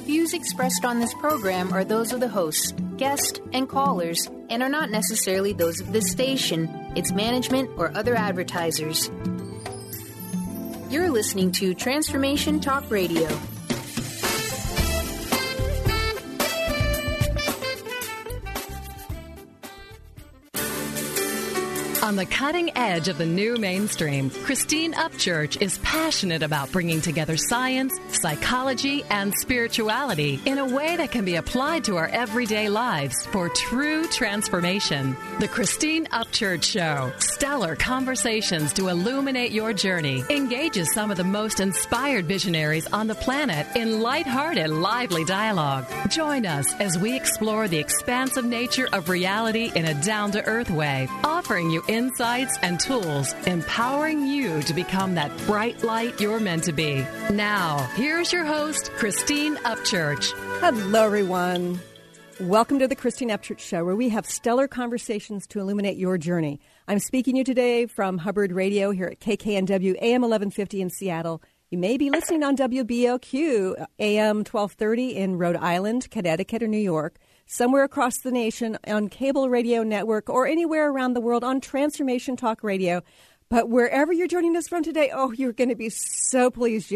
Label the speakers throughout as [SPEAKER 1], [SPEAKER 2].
[SPEAKER 1] Views expressed on this program are those of the hosts, guests, and callers, and are not necessarily those of this station, its management, or other advertisers. You're listening to Transformation Talk Radio.
[SPEAKER 2] On the cutting edge of the new mainstream, Christine Upchurch is passionate about bringing together science, psychology, and spirituality in a way that can be applied to our everyday lives for true transformation. The Christine Upchurch Show, stellar conversations to illuminate your journey, engages some of the most inspired visionaries on the planet in lighthearted, lively dialogue. Join us as we explore the expansive nature of reality in a down-to-earth way, offering you insights and tools, empowering you to become that bright light you're meant to be. Now, here's your host, Christine Upchurch.
[SPEAKER 3] Hello, everyone. Welcome to the Christine Upchurch Show, where we have stellar conversations to illuminate your journey. I'm speaking to you today from Hubbard Radio here at KKNW AM 1150 in Seattle. You may be listening on WBOQ AM 1230 in Rhode Island, Connecticut, or New York. Somewhere across the nation on cable radio network or anywhere around the world on Transformation Talk Radio. But wherever you're joining us from today, you're going to be so pleased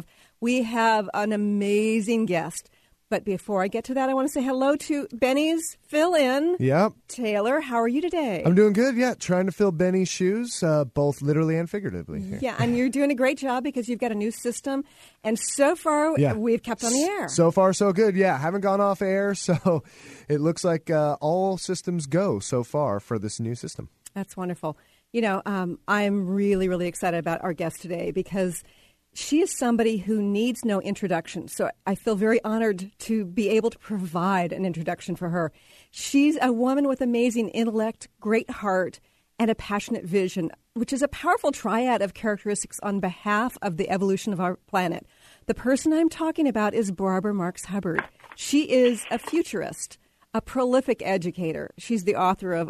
[SPEAKER 3] we have an amazing guest. But before I get to that, I want to say hello to Benny's fill-in.
[SPEAKER 4] Yep.
[SPEAKER 3] Taylor, how are you today?
[SPEAKER 4] I'm doing good, yeah. Trying to fill Benny's shoes, both literally and figuratively. Here.
[SPEAKER 3] Yeah, and you're doing a great job because you've got a new system. And so far, we've kept on the air.
[SPEAKER 4] So far, so good, yeah. Haven't gone off air, so it looks like all systems go so far for this new system.
[SPEAKER 3] That's wonderful. You know, I'm really, really excited about our guest today because she is somebody who needs no introduction, so I feel very honored to be able to provide an introduction for her. She's a woman with amazing intellect, great heart, and a passionate vision, which is a powerful triad of characteristics on behalf of the evolution of our planet. The person I'm talking about is Barbara Marx Hubbard. She is a futurist, a prolific educator. She's the author of,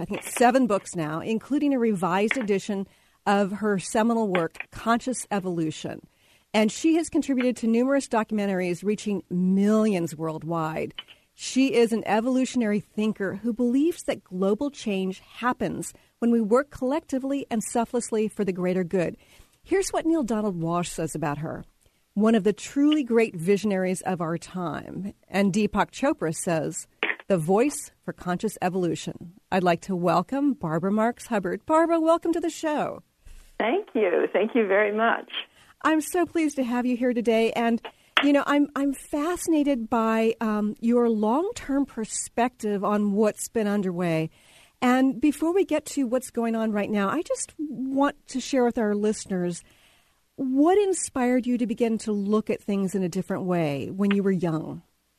[SPEAKER 3] 7 books now, including a revised edition of her seminal work, Conscious Evolution. And she has contributed to numerous documentaries reaching millions worldwide. She is an evolutionary thinker who believes that global change happens when we work collectively and selflessly for the greater good. Here's what Neil Donald Walsch says about her. One of the truly great visionaries of our time. And Deepak Chopra says, the voice for conscious evolution. I'd like to welcome Barbara Marx Hubbard. Barbara, welcome to the show.
[SPEAKER 5] Thank you. Thank you very much.
[SPEAKER 3] I'm so pleased to have you here today. And, you know, I'm fascinated by your long-term perspective on what's been underway. And before we get to what's going on right now, I just want to share with our listeners what inspired you to begin to look at things in a different way when you were young?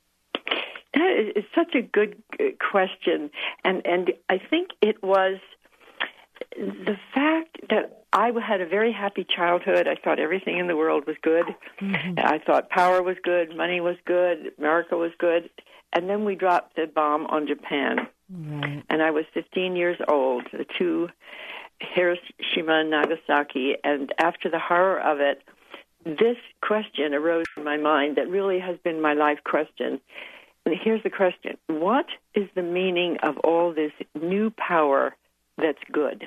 [SPEAKER 5] That is such a good question. And I think it was the fact that I had a very happy childhood. I thought everything in the world was good. Mm-hmm. I thought power was good, money was good, America was good. And then we dropped the bomb on Japan. Right. And I was 15 years old, the two, Hiroshima and Nagasaki. And after the horror of it, this question arose in my mind that really has been my life question. And here's the question. What is the meaning of all this new power that's good?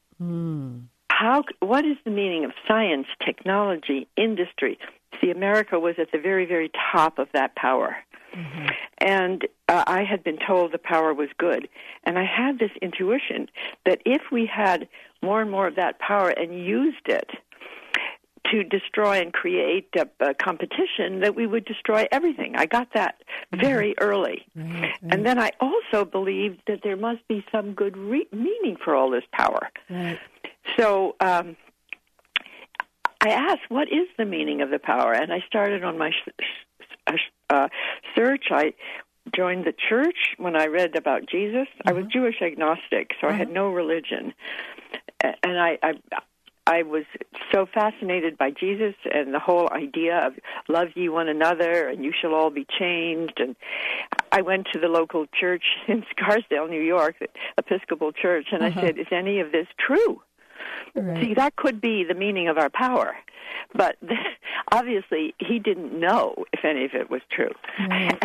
[SPEAKER 5] What is the meaning of science, technology, industry? See, America was at the very, very top of that power. Mm-hmm. And I had been told the power was good. And I had this intuition that if we had more and more of that power and used it to destroy and create a competition, that we would destroy everything. I got that very early. Right. And then I also believed that there must be some good meaning for all this power. Right. So I asked, what is the meaning of the power? And I started on my search. I joined the church when I read about Jesus. I was Jewish agnostic, so I had no religion. And I was so fascinated by Jesus and the whole idea of love ye one another and you shall all be changed. And I went to the local church in Scarsdale, New York, the Episcopal Church, and I said, is any of this true?
[SPEAKER 3] Right.
[SPEAKER 5] See, that could be the meaning of our power. But obviously, he didn't know if any of it was true.
[SPEAKER 3] Right.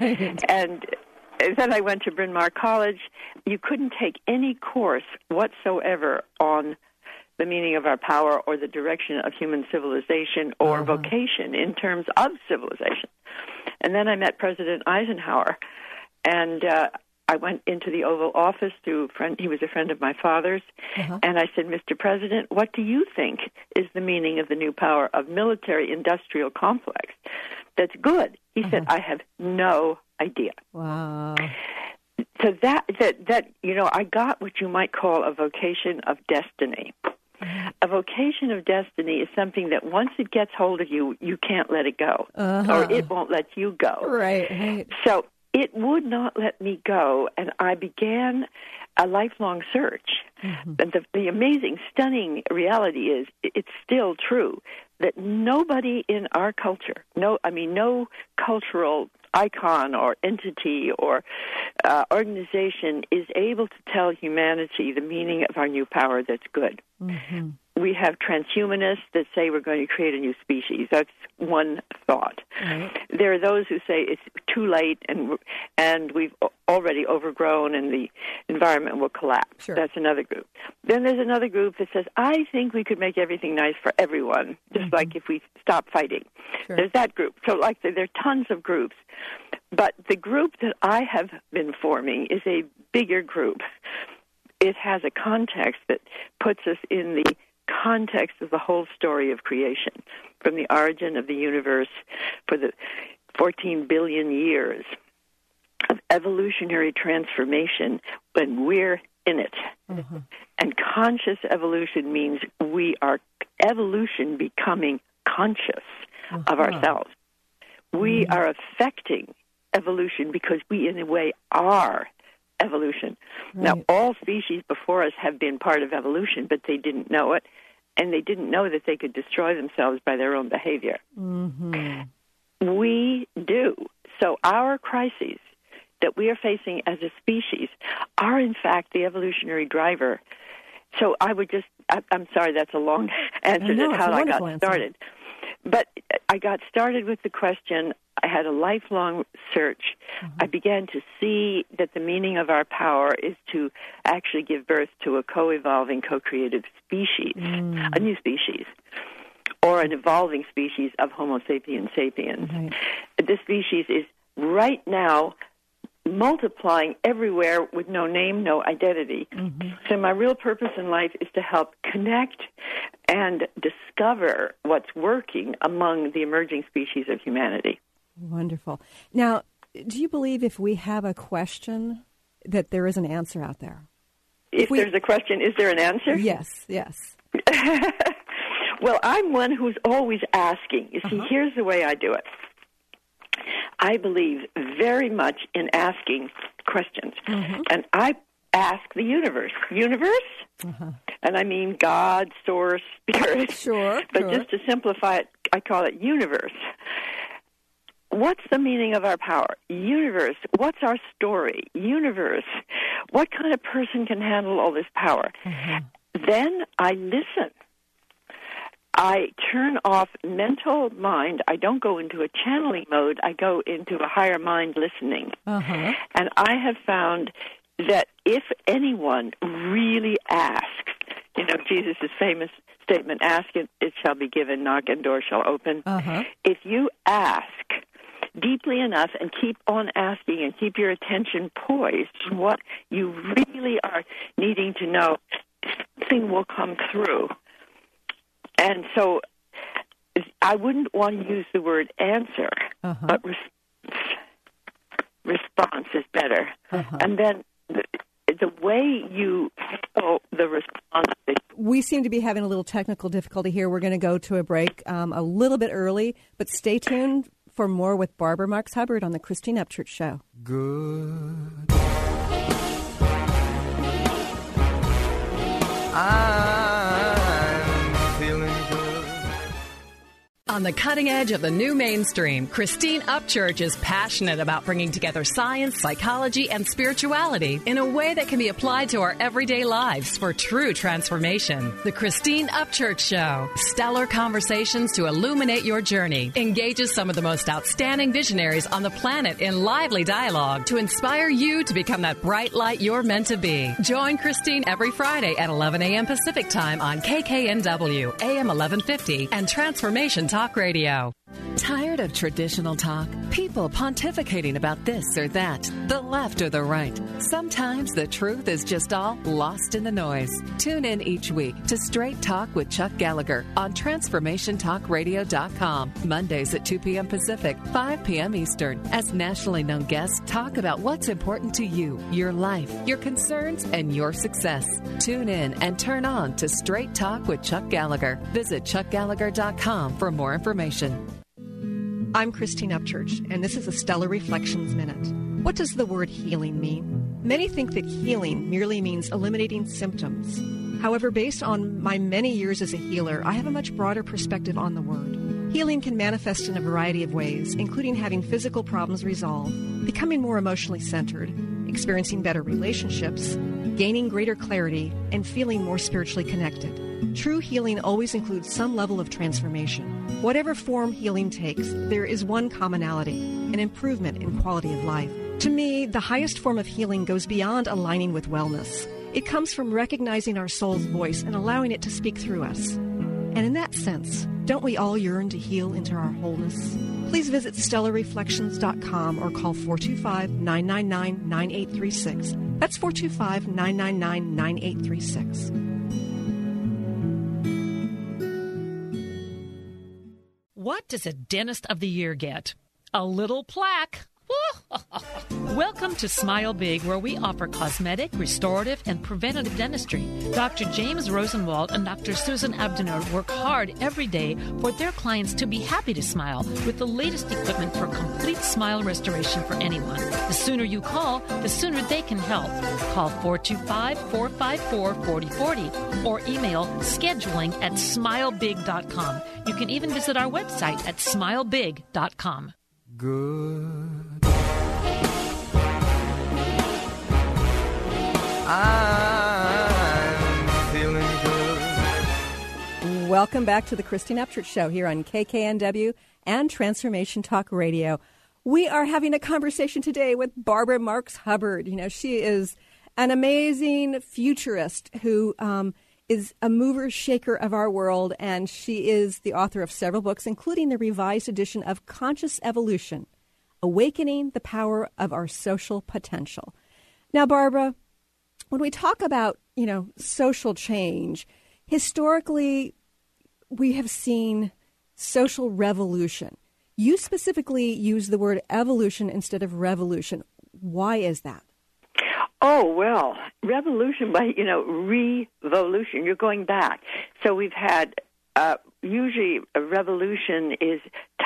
[SPEAKER 5] And then I went to Bryn Mawr College. You couldn't take any course whatsoever on the meaning of our power or the direction of human civilization or vocation in terms of civilization. And then I met President Eisenhower, and I went into the Oval Office to a friend. He was a friend of my father's, and I said, Mr. President, what do you think is the meaning of the new power of military-industrial complex that's good? He said, I have no idea.
[SPEAKER 3] Wow.
[SPEAKER 5] So that I got what you might call a vocation of destiny. A vocation of destiny is something that once it gets hold of you, you can't let it go, or it won't let you go.
[SPEAKER 3] Right.
[SPEAKER 5] So it would not let me go, and I began a lifelong search. And the amazing, stunning reality is it's still true that nobody in our culture, no cultural icon or entity or organization is able to tell humanity the meaning of our new power that's good. We have transhumanists that say we're going to create a new species. That's one thought. There are those who say it's too late and we've already overgrown and the environment will collapse.
[SPEAKER 3] Sure.
[SPEAKER 5] That's another group. Then there's another group that says, I think we could make everything nice for everyone, just like if we stop fighting.
[SPEAKER 3] Sure.
[SPEAKER 5] There's that group. So there are tons of groups. But the group that I have been forming is a bigger group. It has a context that puts us in the context of the whole story of creation, from the origin of the universe for the 14 billion years of evolutionary transformation when we're in it. And conscious evolution means we are evolution becoming conscious of ourselves. We are affecting evolution because we, in a way, are evolution. Now, all species before us have been part of evolution, but they didn't know it, and they didn't know that they could destroy themselves by their own behavior. We do. So our crises that we are facing as a species are, in fact, the evolutionary driver. So I'm sorry, that's a long answer to how I got started. But I got started with the question. I had a lifelong search. I began to see that the meaning of our power is to actually give birth to a co-evolving, co-creative species, a new species, or an evolving species of Homo sapiens sapiens. This species is right now multiplying everywhere with no name, no identity. So my real purpose in life is to help connect and discover what's working among the emerging species of humanity.
[SPEAKER 3] Wonderful. Now, do you believe if we have a question that there is an answer out there?
[SPEAKER 5] If there's a question, is there an answer?
[SPEAKER 3] Yes.
[SPEAKER 5] Well, I'm one who's always asking. You see, here's the way I do it. I believe very much in asking questions. And I ask the universe. And I mean God, source, spirit. But just to simplify it, I call it universe. What's the meaning of our power? Universe. What's our story? Universe. What kind of person can handle all this power? Then I listen. I turn off mental mind. I don't go into a channeling mode. I go into a higher mind listening. And I have found that if anyone really asks, Jesus' famous statement, ask and it shall be given, knock and door shall open. If you ask deeply enough and keep on asking and keep your attention poised on what you really are needing to know, something will come through. And so I wouldn't want to use the word answer, but response is better. And then the way you handle the response.
[SPEAKER 3] We seem to be having a little technical difficulty here. We're going to go to a break a little bit early, but stay tuned for more with Barbara Marx Hubbard on the Christine Upchurch Show.
[SPEAKER 6] Good. I'm feeling good.
[SPEAKER 2] On the cutting edge of the new mainstream, Christine Upchurch is passionate about bringing together science, psychology, and spirituality in a way that can be applied to our everyday lives for true transformation. The Christine Upchurch Show, stellar conversations to illuminate your journey, engages some of the most outstanding visionaries on the planet in lively dialogue to inspire you to become that bright light you're meant to be. Join Christine every Friday at 11 a.m. Pacific Time on KKNW, AM 1150, and Transformation Talk Radio.
[SPEAKER 7] Tired of traditional talk? People pontificating about this or that, the left or the right. Sometimes the truth is just all lost in the noise. Tune in each week to Straight Talk with Chuck Gallagher on TransformationTalkRadio.com. Mondays at 2 p.m. Pacific, 5 p.m. Eastern, as nationally known guests talk about what's important to you, your life, your concerns, and your success. Tune in and turn on to Straight Talk with Chuck Gallagher. Visit ChuckGallagher.com for more information.
[SPEAKER 3] I'm Christine Upchurch, and this is a Stellar Reflections Minute. What does the word healing mean? Many think that healing merely means eliminating symptoms. However, based on my many years as a healer, I have a much broader perspective on the word. Healing can manifest in a variety of ways, including having physical problems resolved, becoming more emotionally centered, experiencing better relationships, gaining greater clarity, and feeling more spiritually connected. True healing always includes some level of transformation. Whatever form healing takes, there is one commonality, an improvement in quality of life. To me, the highest form of healing goes beyond aligning with wellness. It comes from recognizing our soul's voice and allowing it to speak through us. And in that sense, don't we all yearn to heal into our wholeness? Please visit StellarReflections.com or call 425-999-9836. That's 425-999-9836.
[SPEAKER 8] What does a Dentist of the Year get? A little plaque. Welcome to Smile Big, where we offer cosmetic, restorative, and preventative dentistry. Dr. James Rosenwald and Dr. Susan Abdenur work hard every day for their clients to be happy to smile with the latest equipment for complete smile restoration for anyone. The sooner you call, the sooner they can help. Call 425-454-4040 or email scheduling@smilebig.com. You can even visit our website at smilebig.com.
[SPEAKER 6] Good. I'm feeling good.
[SPEAKER 3] Welcome back to the Christine Upchurch Show here on KKNW and Transformation Talk Radio. We are having a conversation today with Barbara Marx Hubbard. You know, she is an amazing futurist who is a mover shaker of our world, and she is the author of several books, including the revised edition of Conscious Evolution, Awakening the Power of Our Social Potential. Now, Barbara, when we talk about, social change, historically, we have seen social revolution. You specifically use the word evolution instead of revolution. Why is that?
[SPEAKER 5] Oh, well, revolution by, revolution. You're going back. So we've had, usually a revolution is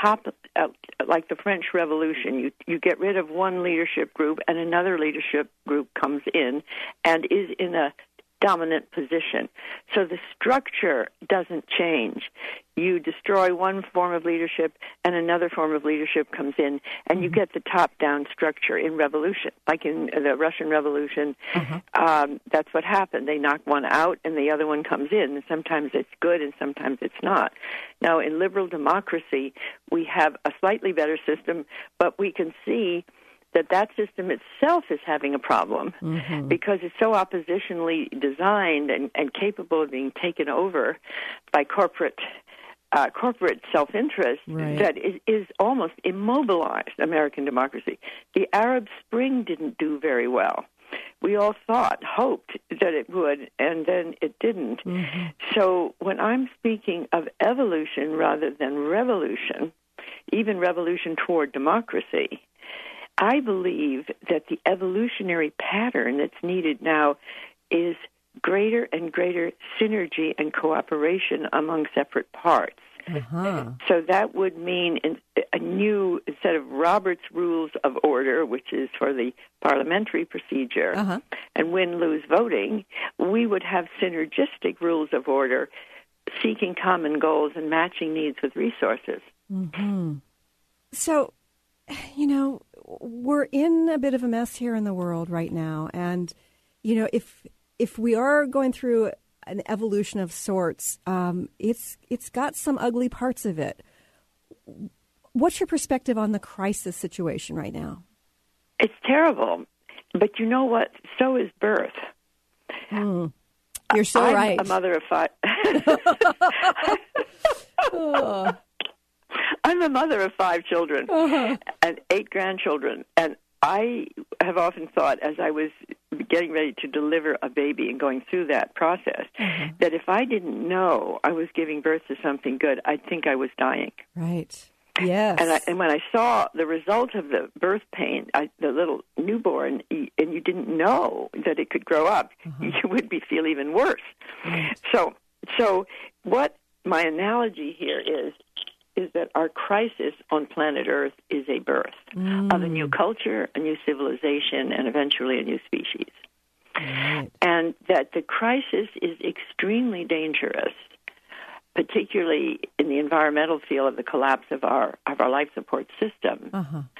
[SPEAKER 5] like the French Revolution. You get rid of one leadership group and another leadership group comes in and is in a dominant position. So the structure doesn't change. You destroy one form of leadership and another form of leadership comes in, and you get the top-down structure in revolution. Like in the Russian Revolution, that's what happened. They knock one out and the other one comes in, and sometimes it's good and sometimes it's not. Now, in liberal democracy, we have a slightly better system, but we can see that system itself is having a problem because it's so oppositionally designed and capable of being taken over by corporate self-interest that is almost immobilized American democracy. The Arab Spring didn't do very well. We all hoped that it would, and then it didn't. So when I'm speaking of evolution rather than revolution, even revolution toward democracy, I believe that the evolutionary pattern that's needed now is greater and greater synergy and cooperation among separate parts. So that would mean a new set of Robert's Rules of Order, which is for the parliamentary procedure, and win-lose voting. We would have synergistic rules of order seeking common goals and matching needs with resources.
[SPEAKER 3] Mm-hmm. So, we're in a bit of a mess here in the world right now. And, if we are going through an evolution of sorts, it's got some ugly parts of it. What's your perspective on the crisis situation right now?
[SPEAKER 5] It's terrible. But you know what? So is birth.
[SPEAKER 3] You're so right.
[SPEAKER 5] I'm a mother of 5. I'm a mother of 5 children and 8 grandchildren. And I have often thought, as I was getting ready to deliver a baby and going through that process, that if I didn't know I was giving birth to something good, I'd think I was dying.
[SPEAKER 3] Right. Yes.
[SPEAKER 5] And when I saw the result of the birth pain, the little newborn, and you didn't know that it could grow up, you would feel even worse.
[SPEAKER 3] Right.
[SPEAKER 5] So what my analogy here is that our crisis on planet Earth is a birth of a new culture, a new civilization, and eventually a new species.
[SPEAKER 3] Right.
[SPEAKER 5] And that the crisis is extremely dangerous, particularly in the environmental field of the collapse of our life support system.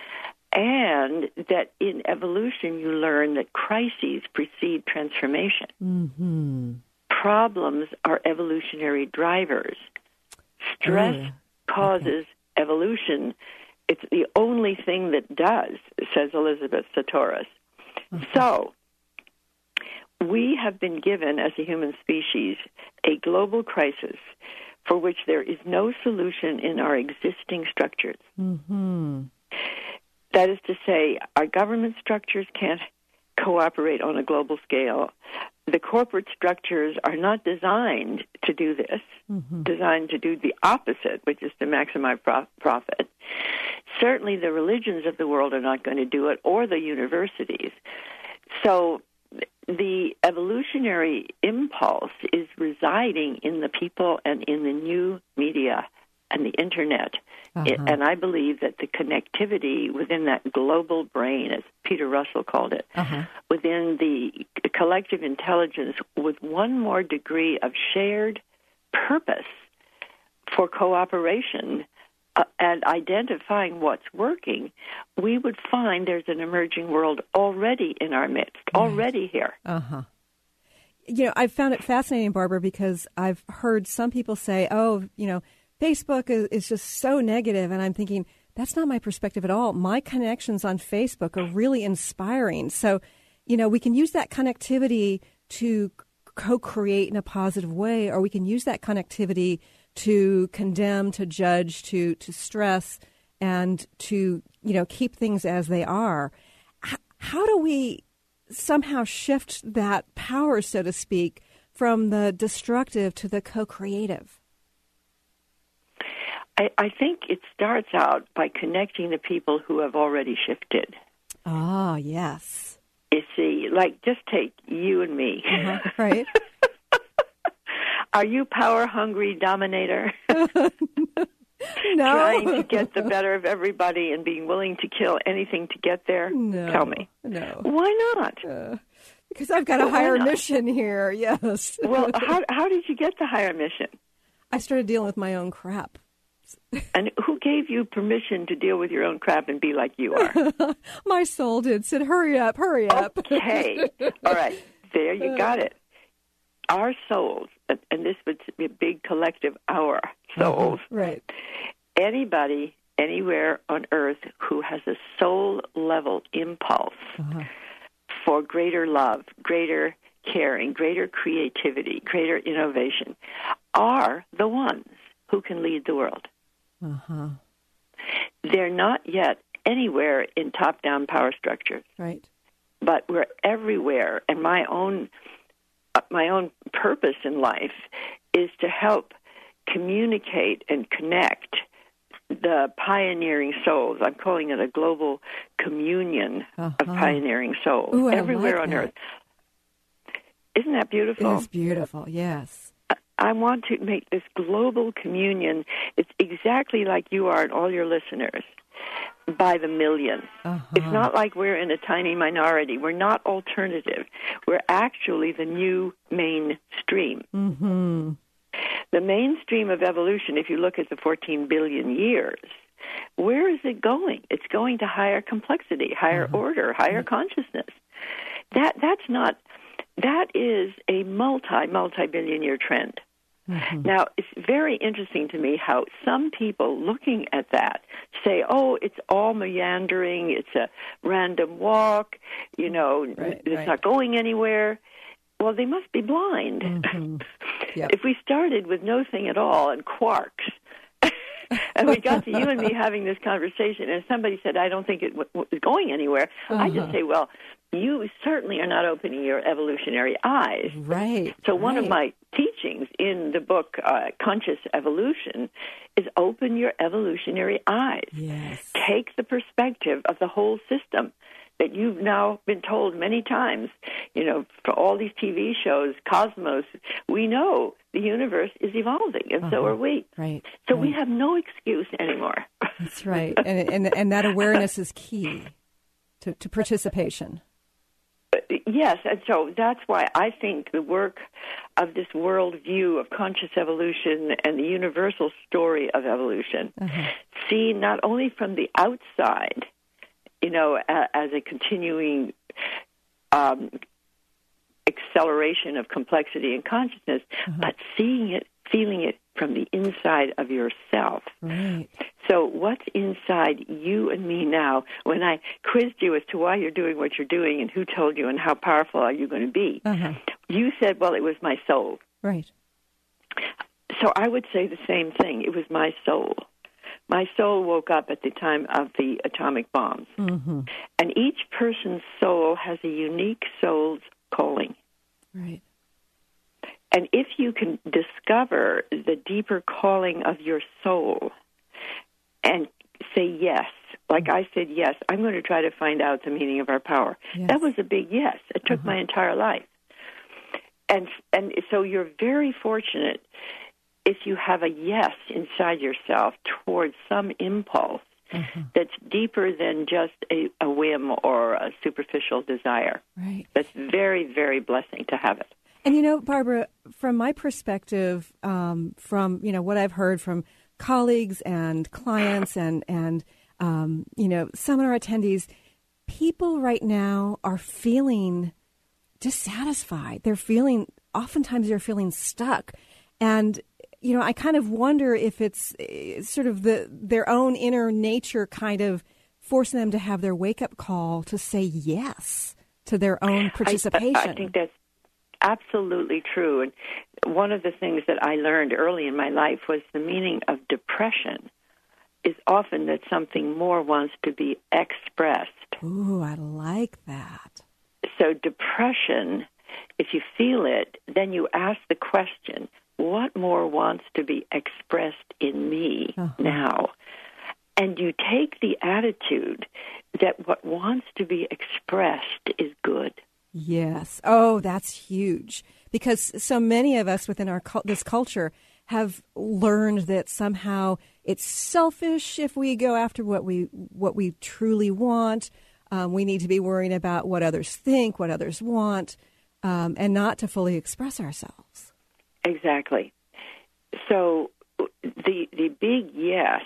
[SPEAKER 5] And that in evolution you learn that crises precede transformation. Problems are evolutionary drivers. Stress causes evolution. It's the only thing that does, says Elizabeth Sahtouris. So we have been given, as a human species, a global crisis for which there is no solution in our existing structures. That is to say, our government structures can't cooperate on a global scale. The corporate structures are not designed to do this, designed to do the opposite, which is to maximize profit. Certainly the religions of the world are not going to do it, or the universities. So the evolutionary impulse is residing in the people and in the new media and the Internet. And I believe that the connectivity within that global brain, as Peter Russell called it, within the collective intelligence with one more degree of shared purpose for cooperation and identifying what's working, we would find there's an emerging world already in our midst, already here.
[SPEAKER 3] I've found it fascinating, Barbara, because I've heard some people say, Facebook is just so negative, and I'm thinking, that's not my perspective at all. My connections on Facebook are really inspiring. So, we can use that connectivity to co-create in a positive way, or we can use that connectivity to condemn, to judge, to stress, and to, keep things as they are. How do we somehow shift that power, so to speak, from the destructive to the co-creative?
[SPEAKER 5] I think it starts out by connecting the people who have already shifted.
[SPEAKER 3] Ah, yes.
[SPEAKER 5] You see, like, just take you and me.
[SPEAKER 3] Right.
[SPEAKER 5] Are you power-hungry dominator?
[SPEAKER 3] No.
[SPEAKER 5] Trying to get the better of everybody and being willing to kill anything to get there?
[SPEAKER 3] No.
[SPEAKER 5] Tell me.
[SPEAKER 3] No.
[SPEAKER 5] Why not?
[SPEAKER 3] Because I've got a higher mission here, yes.
[SPEAKER 5] Well, how did you get the higher mission?
[SPEAKER 3] I started dealing with my own crap.
[SPEAKER 5] And who gave you permission to deal with your own crap and be like you are?
[SPEAKER 3] My soul did. Said, hurry up.
[SPEAKER 5] Okay. All right. There you got it. Our souls, and this would be a big collective, our souls.
[SPEAKER 3] Right.
[SPEAKER 5] Anybody, anywhere on earth who has a soul-level impulse for greater love, greater caring, greater creativity, greater innovation, are the ones who can lead the world. They're not yet anywhere in top-down power structures.
[SPEAKER 3] Right.
[SPEAKER 5] But we're everywhere. And my own purpose in life is to help communicate and connect the pioneering souls. I'm calling it a global communion of pioneering souls.
[SPEAKER 3] Ooh,
[SPEAKER 5] everywhere on earth. Isn't that beautiful?
[SPEAKER 3] It's beautiful, yes.
[SPEAKER 5] I want to make this global communion. It's exactly like you are and all your listeners, by the millions. It's not like we're in a tiny minority. We're not alternative. We're actually the new mainstream. The mainstream of evolution, if you look at the 14 billion years, where is it going? It's going to higher complexity, higher order, higher consciousness. That is a multi-billion year trend. Now, it's very interesting to me how some people looking at that say, oh, it's all meandering, it's a random walk, it's not going anywhere. Well, they must be blind. Yep. If we started with no thing at all and quarks, and we got to you and me having this conversation, and somebody said, I don't think it was going anywhere, I just say, well, you certainly are not opening your evolutionary eyes.
[SPEAKER 3] Right.
[SPEAKER 5] So one of my teachings in the book, Conscious Evolution, is open your evolutionary eyes.
[SPEAKER 3] Yes.
[SPEAKER 5] Take the perspective of the whole system that you've now been told many times, for all these TV shows, Cosmos, we know the universe is evolving, and so are we.
[SPEAKER 3] Right.
[SPEAKER 5] So we have no excuse anymore.
[SPEAKER 3] That's right. And that awareness is key to participation.
[SPEAKER 5] Yes, and so that's why I think the work of this worldview of conscious evolution and the universal story of evolution, seen not only from the outside, as a continuing acceleration of complexity and consciousness, but seeing it, feeling it from the inside of yourself.
[SPEAKER 3] Right.
[SPEAKER 5] So what's inside you and me now? When I quizzed you as to why you're doing what you're doing and who told you and how powerful are you going to be, you said, well, it was my soul.
[SPEAKER 3] Right.
[SPEAKER 5] So I would say the same thing. It was my soul. My soul woke up at the time of the atomic bombs. And each person's soul has a unique soul's calling.
[SPEAKER 3] Right.
[SPEAKER 5] And if you can discover the deeper calling of your soul and say yes, like I said yes, I'm going to try to find out the meaning of our power.
[SPEAKER 3] Yes.
[SPEAKER 5] That was a big yes. It took my entire life. And so you're very fortunate if you have a yes inside yourself towards some impulse that's deeper than just a whim or a superficial desire.
[SPEAKER 3] Right.
[SPEAKER 5] That's very, very blessing to have it.
[SPEAKER 3] And, Barbara, from my perspective, from, what I've heard from colleagues and clients and seminar attendees, people right now are feeling dissatisfied. Oftentimes they're feeling stuck. And, I kind of wonder if it's sort of their own inner nature kind of forcing them to have their wake-up call to say yes to their own participation.
[SPEAKER 5] I think that's absolutely true. And one of the things that I learned early in my life was the meaning of depression is often that something more wants to be expressed.
[SPEAKER 3] Ooh, I like that.
[SPEAKER 5] So depression, if you feel it, then you ask the question, what more wants to be expressed in me now? And you take the attitude that what wants to be expressed is good.
[SPEAKER 3] Yes. Oh, that's huge. Because so many of us within this culture have learned that somehow it's selfish if we go after what we truly want. We need to be worrying about what others think, what others want, and not to fully express ourselves.
[SPEAKER 5] Exactly. So the big yes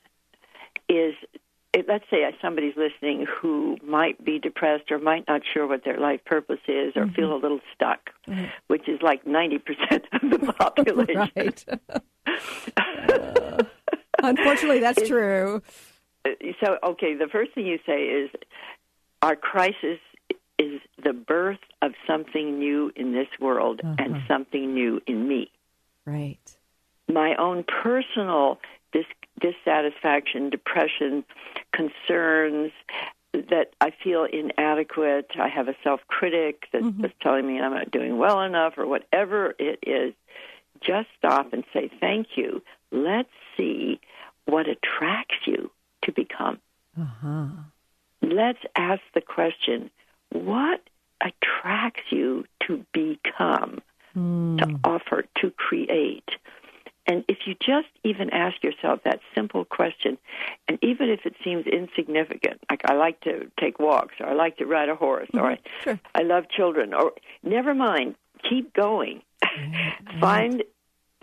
[SPEAKER 5] is, let's say somebody's listening who might be depressed or might not sure what their life purpose is or feel a little stuck, which is like 90% of the population.
[SPEAKER 3] Right. Unfortunately, that's true.
[SPEAKER 5] So, okay, the first thing you say is our crisis is the birth of something new in this world and something new in me.
[SPEAKER 3] Right.
[SPEAKER 5] My own personal dissatisfaction, depression, concerns, that I feel inadequate, I have a self-critic that's telling me I'm not doing well enough or whatever it is, just stop and say, thank you. Let's see what attracts you to become. Let's ask the question, what attracts you to become, to offer, to create? And if you just even ask yourself that simple question, and even if it seems insignificant, like I like to take walks, or I like to ride a horse, or I love children, or never mind, keep going. Find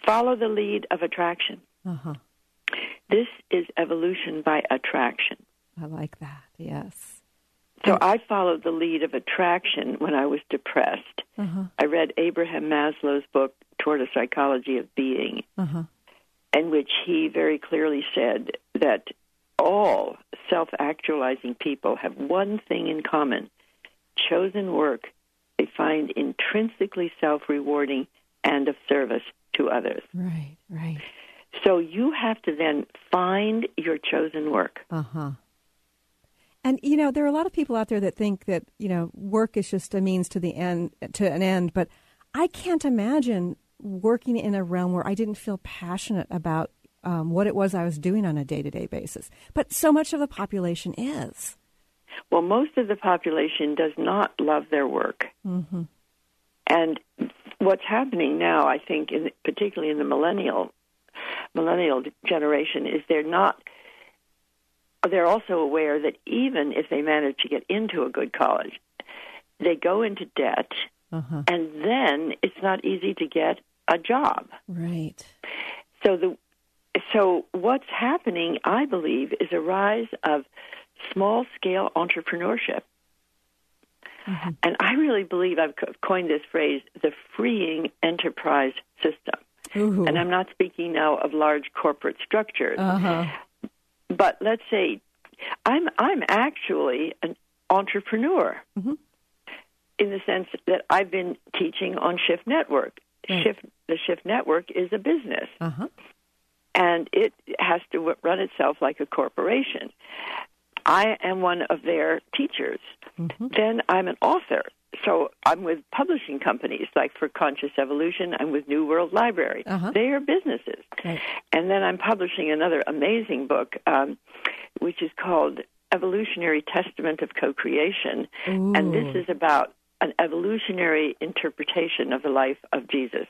[SPEAKER 5] follow the lead of attraction.
[SPEAKER 3] Uh-huh.
[SPEAKER 5] This is evolution by attraction.
[SPEAKER 3] I like that, yes.
[SPEAKER 5] So I followed the lead of attraction when I was depressed.
[SPEAKER 3] Uh-huh.
[SPEAKER 5] I read Abraham Maslow's book, Toward a Psychology of Being,
[SPEAKER 3] Uh-huh.
[SPEAKER 5] in which he very clearly said that all self-actualizing people have one thing in common: chosen work they find intrinsically self-rewarding and of service to others.
[SPEAKER 3] Right, right.
[SPEAKER 5] So you have to then find your chosen work.
[SPEAKER 3] Uh-huh. And, there are a lot of people out there that think that, work is just a means to an end. But I can't imagine working in a realm where I didn't feel passionate about what it was I was doing on a day-to-day basis. But so much of the population is.
[SPEAKER 5] Well, most of the population does not love their work.
[SPEAKER 3] Mm-hmm.
[SPEAKER 5] And what's happening now, I think, particularly in the millennial generation, is they're also aware that even if they manage to get into a good college, they go into debt,
[SPEAKER 3] uh-huh.
[SPEAKER 5] and then it's not easy to get a job.
[SPEAKER 3] Right.
[SPEAKER 5] So what's happening, I believe, is a rise of small-scale entrepreneurship.
[SPEAKER 3] Mm-hmm.
[SPEAKER 5] And I really believe I've coined this phrase, the freeing enterprise system.
[SPEAKER 3] Ooh.
[SPEAKER 5] And I'm not speaking now of large corporate structures.
[SPEAKER 3] Uh-huh.
[SPEAKER 5] But let's say I'm actually an entrepreneur,
[SPEAKER 3] mm-hmm.
[SPEAKER 5] in the sense that I've been teaching on Shift Network.
[SPEAKER 3] Right.
[SPEAKER 5] The Shift Network is a business,
[SPEAKER 3] uh-huh.
[SPEAKER 5] and it has to run itself like a corporation. I am one of their teachers.
[SPEAKER 3] Mm-hmm.
[SPEAKER 5] Then I'm an author. So I'm with publishing companies, like for Conscious Evolution, I'm with New World Library.
[SPEAKER 3] Uh-huh.
[SPEAKER 5] They are businesses.
[SPEAKER 3] Right.
[SPEAKER 5] And then I'm publishing another amazing book, which is called Evolutionary Testament of Co-Creation.
[SPEAKER 3] Ooh.
[SPEAKER 5] And this is about an evolutionary interpretation of the life of Jesus.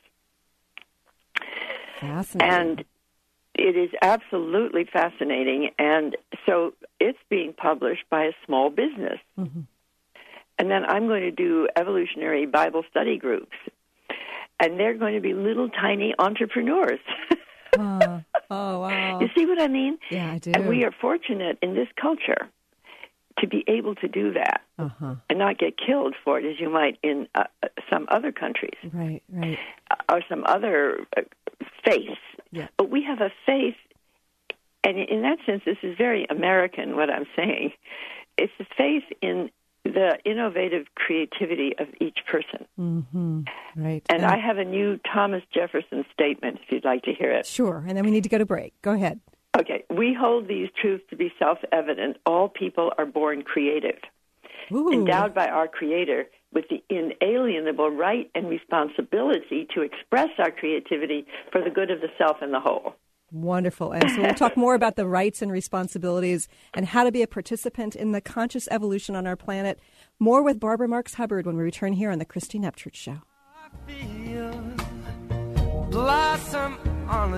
[SPEAKER 3] Fascinating.
[SPEAKER 5] And it is absolutely fascinating. And so it's being published by a small business.
[SPEAKER 3] Mm-hmm.
[SPEAKER 5] And then I'm going to do evolutionary Bible study groups. And they're going to be little tiny entrepreneurs.
[SPEAKER 3] Oh, wow.
[SPEAKER 5] You see what I mean?
[SPEAKER 3] Yeah, I do.
[SPEAKER 5] And we are fortunate in this culture to be able to do that,
[SPEAKER 3] uh-huh.
[SPEAKER 5] and not get killed for it as you might in some other countries.
[SPEAKER 3] Right, right.
[SPEAKER 5] Or some other faiths.
[SPEAKER 3] Yeah.
[SPEAKER 5] But we have a faith, and in that sense, this is very American, what I'm saying. It's a faith in the innovative creativity of each person.
[SPEAKER 3] Mm-hmm. Right.
[SPEAKER 5] And I have a new Thomas Jefferson statement, if you'd like to hear it.
[SPEAKER 3] Sure, and then we need to go to break. Go ahead.
[SPEAKER 5] Okay. We hold these truths to be self-evident. All people are born creative,
[SPEAKER 3] Ooh.
[SPEAKER 5] endowed by our Creator with the inalienable right and responsibility to express our creativity for the good of the self and the whole.
[SPEAKER 3] Wonderful. And so we'll talk more about the rights and responsibilities and how to be a participant in the conscious evolution on our planet. More with Barbara Marks Hubbard when we return here on the Christine Upchurch Show.
[SPEAKER 6] I feel blossom on a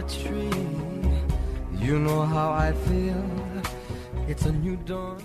[SPEAKER 6] tree. You know how I feel. It's a new dawn.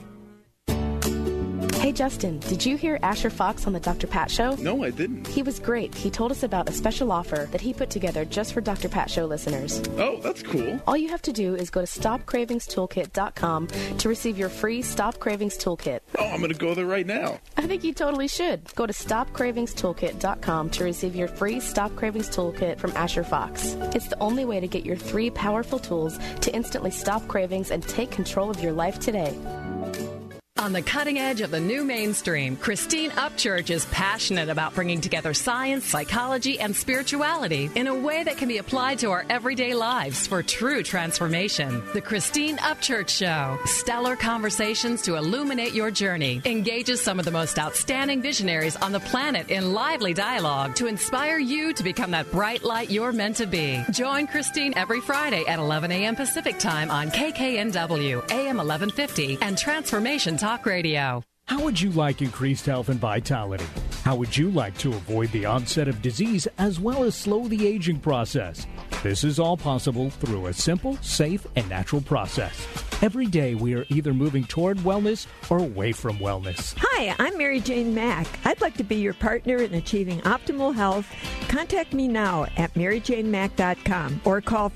[SPEAKER 9] Hey, Justin, did you hear Asher Fox on the Dr. Pat Show?
[SPEAKER 10] No, I didn't.
[SPEAKER 9] He was great. He told us about a special offer that he put together just for Dr. Pat Show listeners.
[SPEAKER 10] Oh, that's cool.
[SPEAKER 9] All you have to do is go to StopCravingstoolkit.com to receive your free Stop Cravings Toolkit.
[SPEAKER 10] Oh, I'm going to go there right now.
[SPEAKER 9] I think you totally should. Go to StopCravingstoolkit.com to receive your free Stop Cravings Toolkit from Asher Fox. It's the only way to get your 3 powerful tools to instantly stop cravings and take control of your life today.
[SPEAKER 2] On the cutting edge of the new mainstream, Christine Upchurch is passionate about bringing together science, psychology, and spirituality in a way that can be applied to our everyday lives for true transformation. The Christine Upchurch Show, stellar conversations to illuminate your journey, engages some of the most outstanding visionaries on the planet in lively dialogue to inspire you to become that bright light you're meant to be. Join Christine every Friday at 11 a.m. Pacific Time on KKNW, AM 1150, and Transformation Talk Radio.
[SPEAKER 11] How would you like increased health and vitality? How would you like to avoid the onset of disease as well as slow the aging process? This is all possible through a simple, safe, and natural process. Every day we are either moving toward wellness or away from wellness.
[SPEAKER 12] Hi, I'm Mary Jane Mack. I'd like to be your partner in achieving optimal health. Contact me now at maryjanemack.com or call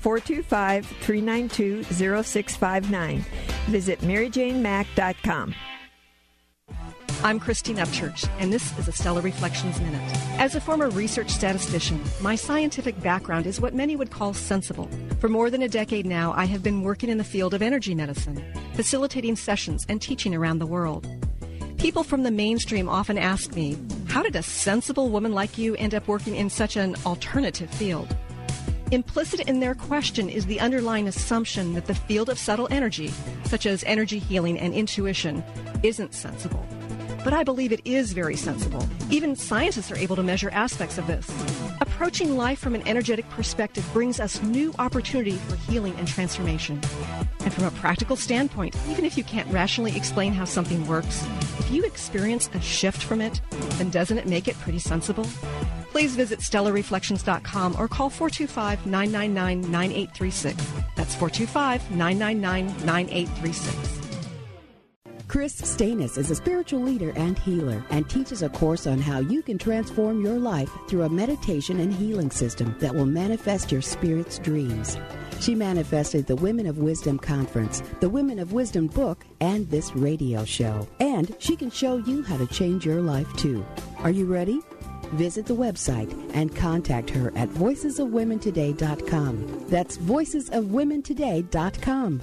[SPEAKER 12] 425-392-0659. Visit maryjanemack.com.
[SPEAKER 3] I'm Christine Upchurch, and this is a Stellar Reflections Minute. As a former research statistician, my scientific background is what many would call sensible. For more than a decade now, I have been working in the field of energy medicine, facilitating sessions and teaching around the world. People from the mainstream often ask me, how did a sensible woman like you end up working in such an alternative field? Implicit in their question is the underlying assumption that the field of subtle energy, such as energy healing and intuition, isn't sensible. But I believe it is very sensible. Even scientists are able to measure aspects of this. Approaching life from an energetic perspective brings us new opportunity for healing and transformation. And from a practical standpoint, even if you can't rationally explain how something works, if you experience a shift from it, then doesn't it make it pretty sensible? Please visit StellarReflections.com or call 425-999-9836. That's 425-999-9836.
[SPEAKER 13] Chris Stanis is a spiritual leader and healer and teaches a course on how you can transform your life through a meditation and healing system that will manifest your spirit's dreams. She manifested the Women of Wisdom Conference, the Women of Wisdom book, and this radio show. And she can show you how to change your life too. Are you ready? Visit the website and contact her at voicesofwomentoday.com. That's voicesofwomentoday.com.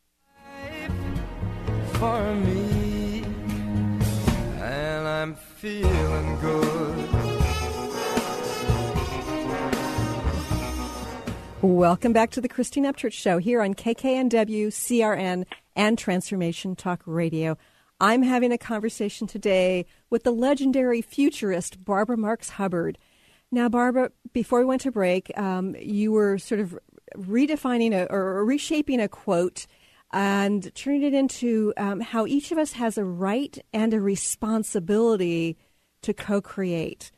[SPEAKER 6] For me, and I'm feeling good.
[SPEAKER 3] Welcome back to the Christine Upchurch Show here on KKNW, CRN, and Transformation Talk Radio. I'm having a conversation today with the legendary futurist Barbara Marx Hubbard. Now, Barbara, before we went to break, you were sort of redefining or reshaping a quote and turning it into how each of us has a right and a responsibility to co-create.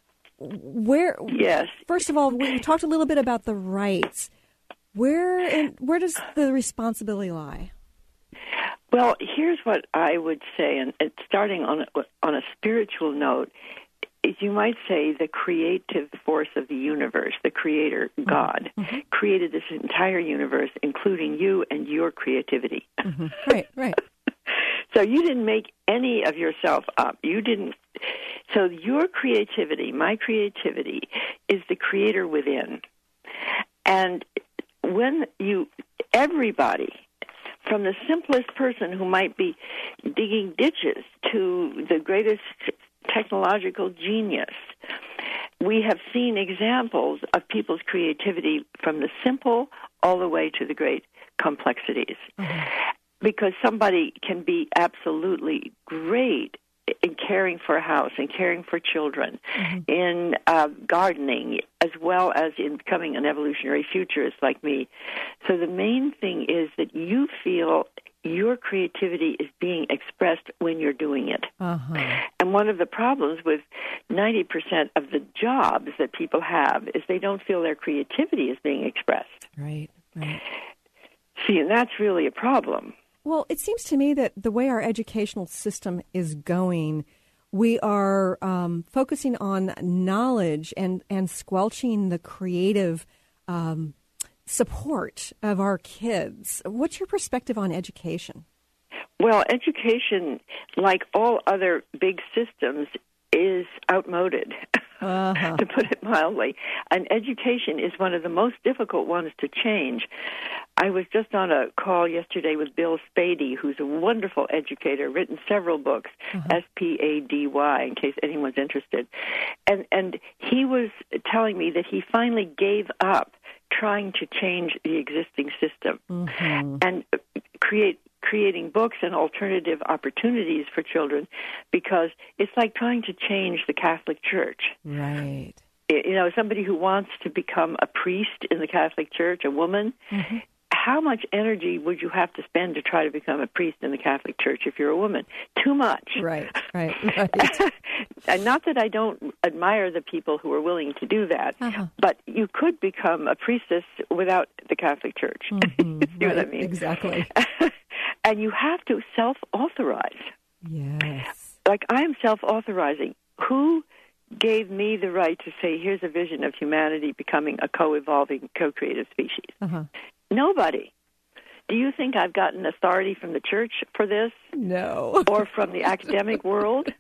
[SPEAKER 5] Yes.
[SPEAKER 3] First of all, we talked a little bit about the rights. Where does the responsibility lie?
[SPEAKER 5] Well, here's what I would say, and starting on a spiritual note, is you might say the creative force of the universe, the creator, God, created this entire universe, including you and your creativity.
[SPEAKER 3] Right.
[SPEAKER 5] So you didn't make any of yourself up. You didn't. So your creativity, my creativity, is the creator within. And when everybody, from the simplest person who might be digging ditches to the greatest technological genius, we have seen examples of people's creativity from the simple all the way to the great complexities. Because somebody can be absolutely great in caring for a house and caring for children, in gardening, as well as in becoming an evolutionary futurist like me. So the main thing is that you feel your creativity is being expressed when you're doing it. And one of the problems with 90% of the jobs that people have is they don't feel their creativity is being expressed.
[SPEAKER 3] Right.
[SPEAKER 5] See, and that's really a problem.
[SPEAKER 3] Well, it seems to me that the way our educational system is going, we are focusing on knowledge and squelching the creative support of our kids. What's your perspective on education?
[SPEAKER 5] Well, education, like all other big systems, is outmoded, to put it mildly. And education is one of the most difficult ones to change. I was just on a call yesterday with Bill Spady, who's a wonderful educator, written several books, Spady, in case anyone's interested. And he was telling me that he finally gave up trying to change the existing system and creating books and alternative opportunities for children, because it's like trying to change the Catholic Church.
[SPEAKER 3] Right.
[SPEAKER 5] You know, somebody who wants to become a priest in the Catholic Church, a woman, how much energy would you have to spend to try to become a priest in the Catholic Church if you're a woman? Too much.
[SPEAKER 3] Right.
[SPEAKER 5] And not that I don't admire the people who are willing to do that, but you could become a priestess without the Catholic Church.
[SPEAKER 3] Mm-hmm.
[SPEAKER 5] You see what I mean?
[SPEAKER 3] Exactly.
[SPEAKER 5] And you have to self-authorize.
[SPEAKER 3] Yes.
[SPEAKER 5] Like I am self-authorizing. Who gave me the right to say, here's a vision of humanity becoming a co-evolving, co-creative species? Nobody. Do you think I've gotten authority from the church for this?
[SPEAKER 3] No.
[SPEAKER 5] Or from the academic world?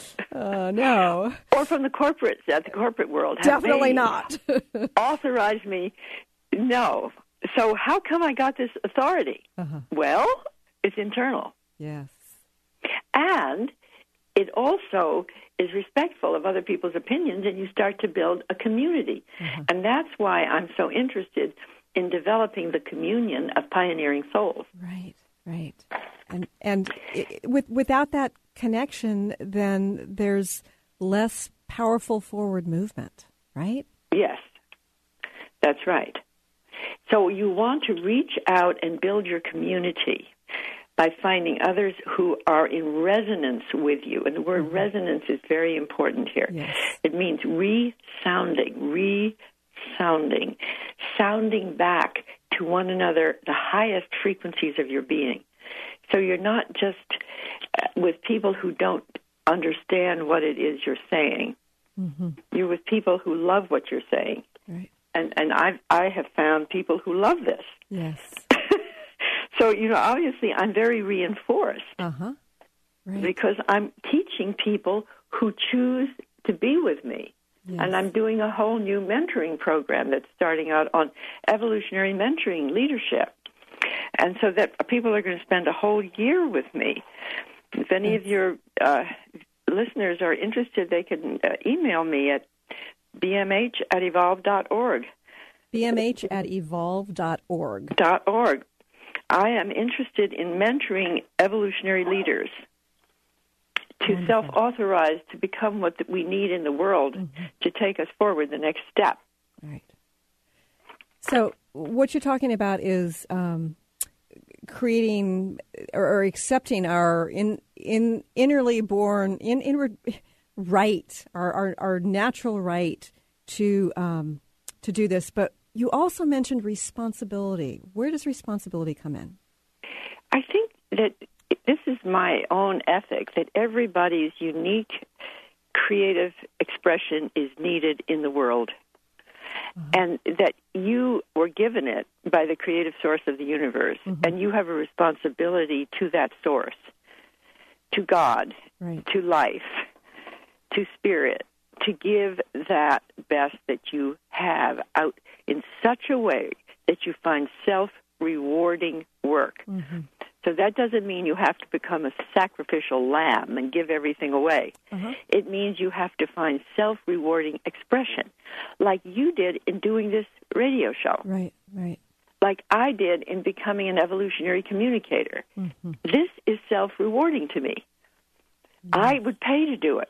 [SPEAKER 3] No.
[SPEAKER 5] Or from the corporate world?
[SPEAKER 3] Definitely not.
[SPEAKER 5] Authorize me? No. So how come I got this authority? Well, it's internal.
[SPEAKER 3] Yes.
[SPEAKER 5] And it also is respectful of other people's opinions, and you start to build a community. And that's why I'm so interested in developing the communion of pioneering souls.
[SPEAKER 3] Right. And without that connection, then there's less powerful forward movement, right?
[SPEAKER 5] Yes, that's right. So you want to reach out and build your community by finding others who are in resonance with you. And the word resonance is very important here.
[SPEAKER 3] Yes.
[SPEAKER 5] It means resounding, sounding back to one another the highest frequencies of your being. So you're not just with people who don't understand what it is you're saying. You're with people who love what you're saying.
[SPEAKER 3] Right.
[SPEAKER 5] And I have found people who love this.
[SPEAKER 3] Yes.
[SPEAKER 5] So, obviously I'm very reinforced
[SPEAKER 3] Right.
[SPEAKER 5] because I'm teaching people who choose to be with me.
[SPEAKER 3] Yes.
[SPEAKER 5] And I'm doing a whole new mentoring program that's starting out on evolutionary mentoring leadership. And so that people are going to spend a whole year with me. If any of your listeners are interested, they can email me at bmh@evolve.org.
[SPEAKER 3] bmh@evolve.org.
[SPEAKER 5] I am interested in mentoring evolutionary leaders to self-authorize to become what we need in the world to take us forward the next step.
[SPEAKER 3] Right. So what you're talking about is creating or accepting our inwardly born, inward right, our natural right to do this. But you also mentioned responsibility. Where does responsibility come in?
[SPEAKER 5] I think that this is my own ethic, that everybody's unique creative expression is needed in the world, and that you were given it by the creative source of the universe, and you have a responsibility to that source, to God, to life, to spirit, to give that best that you have out in such a way that you find self-rewarding work. So that doesn't mean you have to become a sacrificial lamb and give everything away. It means you have to find self-rewarding expression, like you did in doing this radio show.
[SPEAKER 3] Right.
[SPEAKER 5] Like I did in becoming an evolutionary communicator. This is self-rewarding to me. I would pay to do it.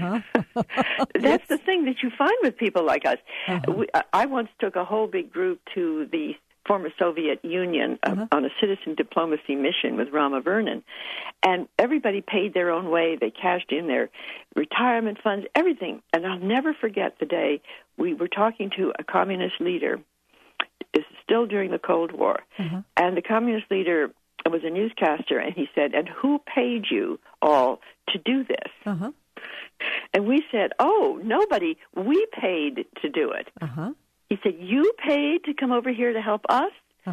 [SPEAKER 5] That's the thing that you find with people like us. I once took a whole big group to the former Soviet Union on a citizen diplomacy mission with Rama Vernon, and everybody paid their own way. They cashed in their retirement funds, everything. And I'll never forget the day we were talking to a communist leader. This is still during the Cold War, and the communist leader was a newscaster, and he said, "And who paid you all to do this?" And we said, "Oh, nobody. We paid to do it." He said, "You paid to come over here to help us?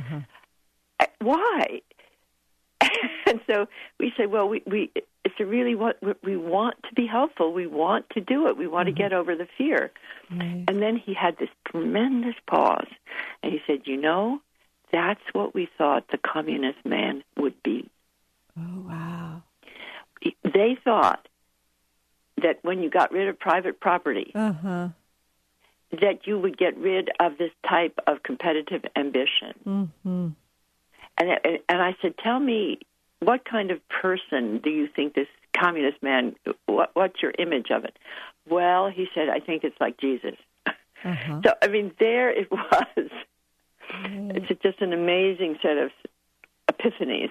[SPEAKER 5] Why?" And so we said, "Well, it's really what we want to be helpful. We want to do it. We want to get over the fear." And then he had this tremendous pause, and he said, "That's what we thought the communist man would be."
[SPEAKER 3] Oh, wow.
[SPEAKER 5] They thought that when you got rid of private property, that you would get rid of this type of competitive ambition. And I said, "Tell me, what kind of person do you think this communist man, what's your image of it?" "Well," he said, "I think it's like Jesus." So, I mean, there it was. It's just an amazing set of epiphanies.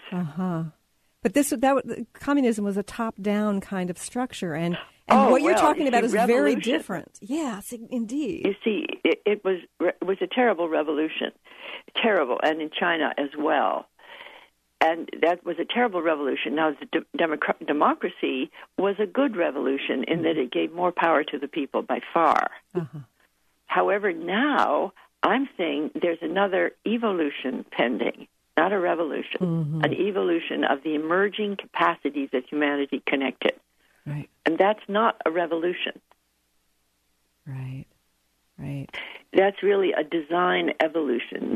[SPEAKER 3] But communism was a top-down kind of structure, and what you're talking about is very different. Yes, indeed.
[SPEAKER 5] You see, it was a terrible revolution, terrible, and in China as well. And that was a terrible revolution. Now, the democracy was a good revolution in that it gave more power to the people by far. However, now I'm saying there's another evolution pending, not a revolution, an evolution of the emerging capacities of humanity connected.
[SPEAKER 3] Right.
[SPEAKER 5] And that's not a revolution.
[SPEAKER 3] Right.
[SPEAKER 5] That's really a design evolution.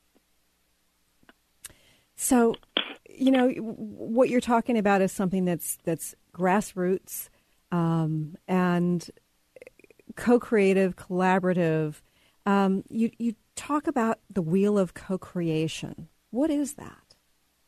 [SPEAKER 3] So, what you're talking about is something that's grassroots and co-creative, collaborative. You talk about the wheel of co-creation. What is that?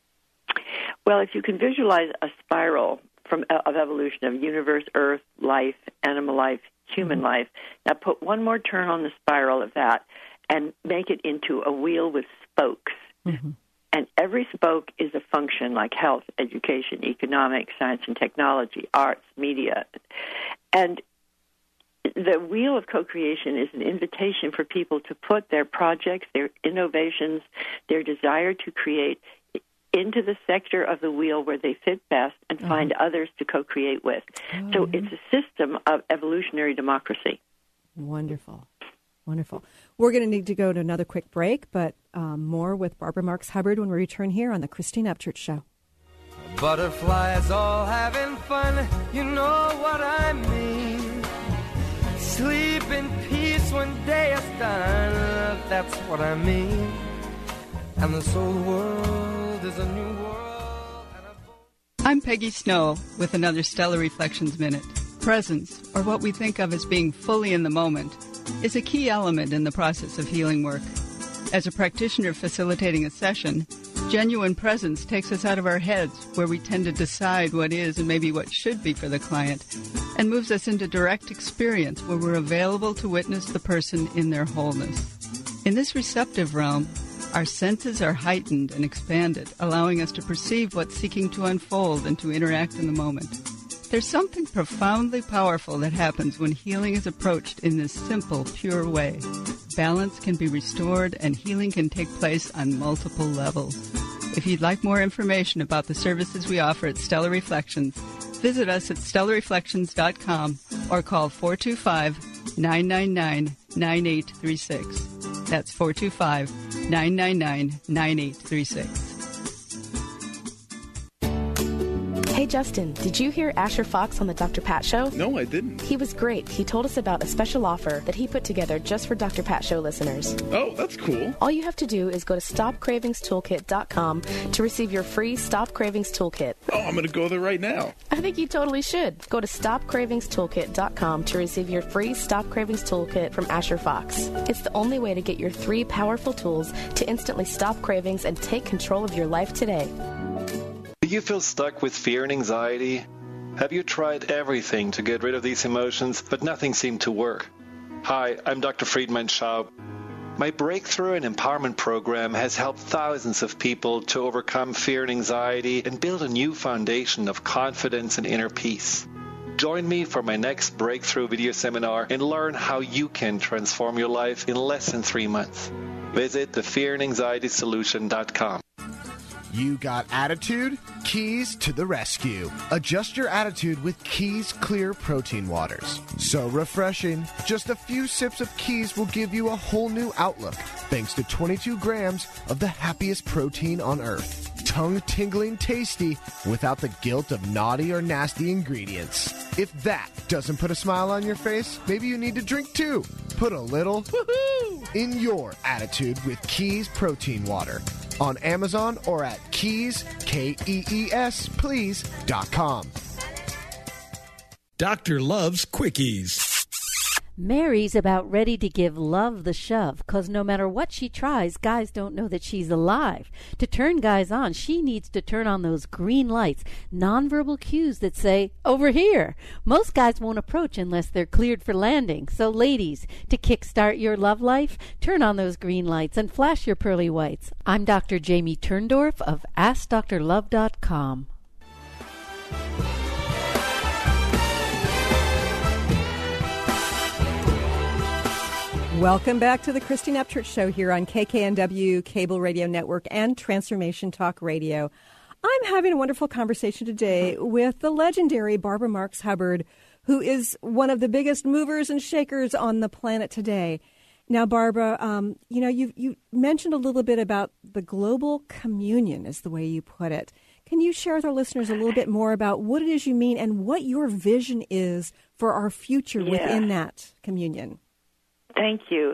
[SPEAKER 5] Well, if you can visualize a spiral of evolution of universe, earth, life, animal life, human life, now put one more turn on the spiral of that and make it into a wheel with spokes. And every spoke is a function like health, education, economics, science and technology, arts, media. And the wheel of co-creation is an invitation for people to put their projects, their innovations, their desire to create into the sector of the wheel where they fit best and find others to co-create with. So it's a system of evolutionary democracy.
[SPEAKER 3] Wonderful. We're going to need to go to another quick break, but more with Barbara Marks Hubbard when we return here on the Christine Upchurch Show.
[SPEAKER 6] Butterflies all having fun, you know what I mean. Sleep in peace when day is done, that's what I mean. And this old world is a new world.
[SPEAKER 14] I'm Peggy Snow with another Stellar Reflections Minute. Presence, or what we think of as being fully in the moment, is a key element in the process of healing work. As a practitioner facilitating a session, genuine presence takes us out of our heads, where we tend to decide what is and maybe what should be for the client, and moves us into direct experience, where we're available to witness the person in their wholeness. In this receptive realm, our senses are heightened and expanded, allowing us to perceive what's seeking to unfold and to interact in the moment. There's something profoundly powerful that happens when healing is approached in this simple, pure way. Balance can be restored and healing can take place on multiple levels. If you'd like more information about the services we offer at Stellar Reflections, visit us at stellarreflections.com or call 425-999-9836. That's 425-999-9836.
[SPEAKER 9] Hey, Justin, did you hear Asher Fox on the Dr. Pat Show?
[SPEAKER 10] No, I didn't.
[SPEAKER 9] He was great. He told us about a special offer that he put together just for Dr. Pat Show listeners.
[SPEAKER 10] Oh, that's cool.
[SPEAKER 9] All you have to do is go to StopCravingsToolkit.com to receive your free Stop Cravings Toolkit.
[SPEAKER 10] Oh, I'm going to go there right now.
[SPEAKER 9] I think you totally should. Go to StopCravingsToolkit.com to receive your free Stop Cravings Toolkit from Asher Fox. It's the only way to get your 3 powerful tools to instantly stop cravings and take control of your life today.
[SPEAKER 15] Do you feel stuck with fear and anxiety? Have you tried everything to get rid of these emotions, but nothing seemed to work? Hi, I'm Dr. Friedman Schaub. My Breakthrough and Empowerment program has helped thousands of people to overcome fear and anxiety and build a new foundation of confidence and inner peace. Join me for my next Breakthrough video seminar and learn how you can transform your life in less than 3 months. Visit thefearandanxietysolution.com.
[SPEAKER 4] You got attitude? Keys to the rescue. Adjust your attitude with Keys Clear Protein Waters. So refreshing. Just a few sips of Keys will give you a whole new outlook, thanks to 22 grams of the happiest protein on earth. Tongue-tingling tasty without the guilt of naughty or nasty ingredients. If that doesn't put a smile on your face, maybe you need to drink too. Put a little in your attitude with Keys Protein Water. On Amazon or at Keys, Kees, please.com.
[SPEAKER 16] Doctor loves quickies. Mary's about ready to give love the shove, 'cause no matter what she tries, guys don't know that she's alive. To turn guys on, she needs to turn on those green lights, nonverbal cues that say, over here. Most guys won't approach unless they're cleared for landing. So ladies, to kickstart your love life, turn on those green lights and flash your pearly whites. I'm Dr. Jamie Turndorf of AskDrLove.com.
[SPEAKER 3] Welcome back to the Christine Upchurch Show here on KKNW Cable Radio Network and Transformation Talk Radio. I'm having a wonderful conversation today with the legendary Barbara Marx Hubbard, who is one of the biggest movers and shakers on the planet today. Now, Barbara, you mentioned a little bit about the global communion, is the way you put it. Can you share with our listeners a little bit more about what it is you mean and what your vision is for our future within that communion?
[SPEAKER 5] Thank you.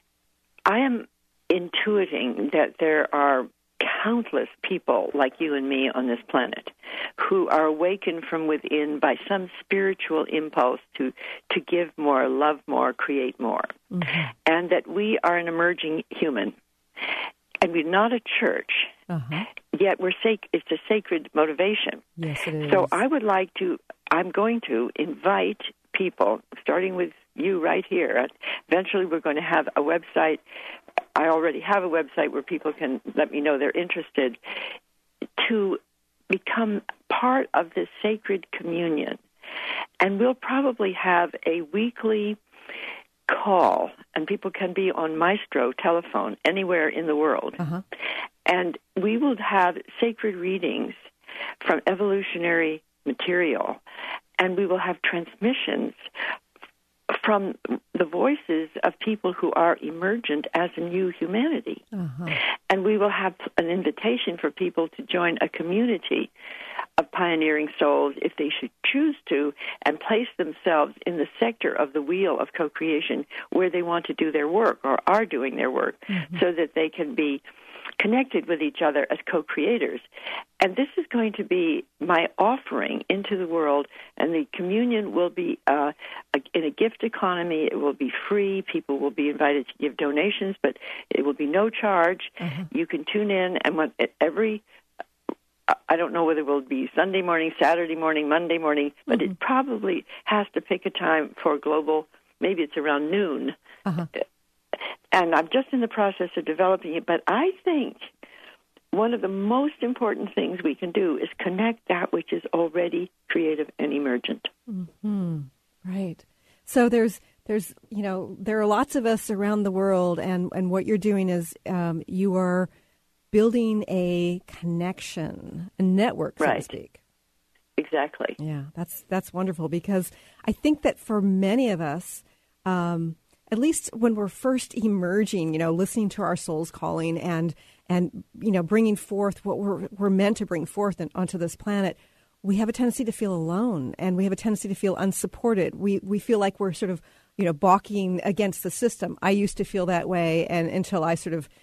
[SPEAKER 5] I am intuiting that there are countless people like you and me on this planet who are awakened from within by some spiritual impulse to give more, love more, create more. Mm-hmm. And that we are an emerging human. And we're not a church, yet it's a sacred motivation.
[SPEAKER 3] Yes, it is.
[SPEAKER 5] So I'm going to invite people, starting with you right here. Eventually we're going to have a website. I already have a website where people can let me know they're interested to become part of this sacred communion. And we'll probably have a weekly call, and people can be on Maestro telephone anywhere in the world. And we will have sacred readings from evolutionary material, and we will have transmissions from the voices of people who are emergent as a new humanity. And we will have an invitation for people to join a community of pioneering souls if they should choose to, and place themselves in the sector of the wheel of co-creation where they want to do their work or are doing their work, so that they can be connected with each other as co-creators. And this is going to be my offering into the world, and the communion will be in a gift economy. It will be free. People will be invited to give donations, but it will be no charge. You can tune in, and I don't know whether it will be Sunday morning, Saturday morning, Monday morning, but it probably has to pick a time for global, maybe it's around noon. And I'm just in the process of developing it, but I think one of the most important things we can do is connect that which is already creative and emergent.
[SPEAKER 3] Right. So there are lots of us around the world, and what you're doing is you are building a connection, a network, so to speak.
[SPEAKER 5] Exactly.
[SPEAKER 3] Yeah, that's wonderful, because I think that for many of us, at least when we're first emerging, listening to our soul's calling and bringing forth what we're meant to bring forth onto this planet, we have a tendency to feel alone, and we have a tendency to feel unsupported. We feel like we're sort of, balking against the system. I used to feel that way, and until I sort of,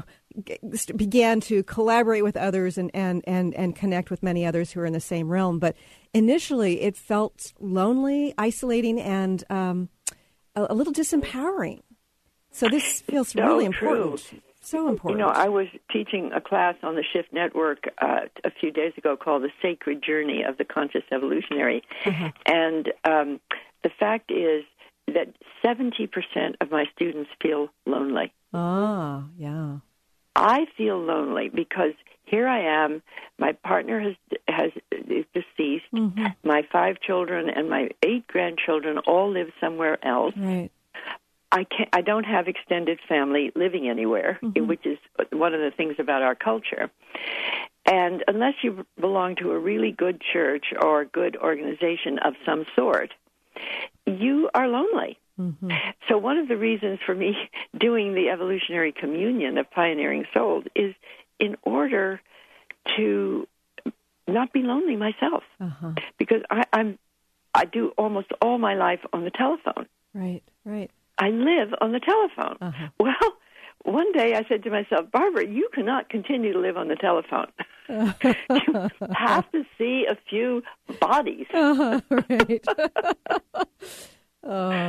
[SPEAKER 3] began to collaborate with others and connect with many others who are in the same realm. But initially, it felt lonely, isolating, and a little disempowering. So this feels really important.
[SPEAKER 5] True.
[SPEAKER 3] So important.
[SPEAKER 5] I was teaching a class on the Shift Network a few days ago called The Sacred Journey of the Conscious Evolutionary. And the fact is that 70% of my students feel lonely.
[SPEAKER 3] Yeah.
[SPEAKER 5] I feel lonely because here I am. My partner is deceased. My 5 children and my 8 grandchildren all live somewhere else.
[SPEAKER 3] Right.
[SPEAKER 5] I don't have extended family living anywhere, which is one of the things about our culture. And unless you belong to a really good church or a good organization of some sort, you are lonely. So one of the reasons for me doing the evolutionary communion of pioneering souls is in order to not be lonely myself, because I do almost all my life on the telephone.
[SPEAKER 3] Right.
[SPEAKER 5] I live on the telephone. Well, one day I said to myself, Barbara, you cannot continue to live on the telephone. You have to see a few bodies.
[SPEAKER 3] Right.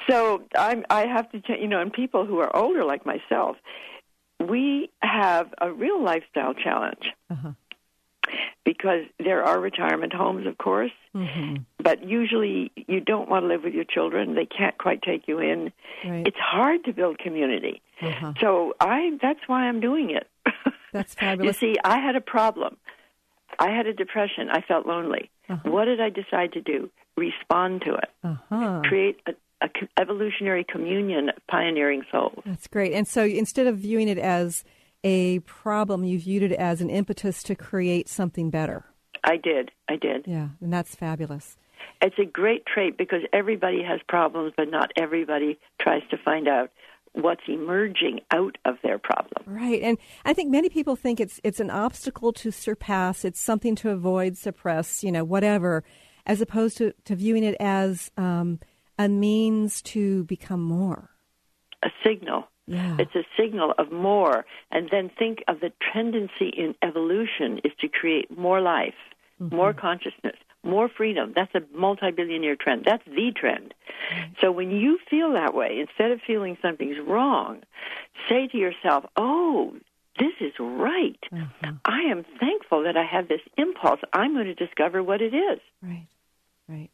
[SPEAKER 5] So I have to, and people who are older like myself, we have a real lifestyle challenge.
[SPEAKER 3] Uh-huh.
[SPEAKER 5] Because there are retirement homes, of course, but usually you don't want to live with your children. They can't quite take you in.
[SPEAKER 3] Right.
[SPEAKER 5] It's hard to build community.
[SPEAKER 3] Uh-huh.
[SPEAKER 5] So that's why I'm doing it.
[SPEAKER 3] That's fabulous.
[SPEAKER 5] You see, I had a problem. I had a depression. I felt lonely.
[SPEAKER 3] Uh-huh.
[SPEAKER 5] What did I decide to do? Respond to it.
[SPEAKER 3] Uh-huh.
[SPEAKER 5] Create a evolutionary communion of pioneering souls.
[SPEAKER 3] That's great. And so instead of viewing it as a problem, you viewed it as an impetus to create something better.
[SPEAKER 5] I did.
[SPEAKER 3] Yeah, and that's fabulous.
[SPEAKER 5] It's a great trait because everybody has problems, but not everybody tries to find out what's emerging out of their problem.
[SPEAKER 3] Right, and I think many people think it's an obstacle to surpass, it's something to avoid, suppress, whatever, as opposed to viewing it as a means to become more.
[SPEAKER 5] A signal.
[SPEAKER 3] Yeah.
[SPEAKER 5] It's a signal of more. And then think of the tendency in evolution is to create more life, more consciousness, more freedom. That's a multi-billion-year trend. That's the trend. So when you feel that way, instead of feeling something's wrong, say to yourself, oh, this is right. I am thankful that I have this impulse. I'm going to discover what it is.
[SPEAKER 3] Right.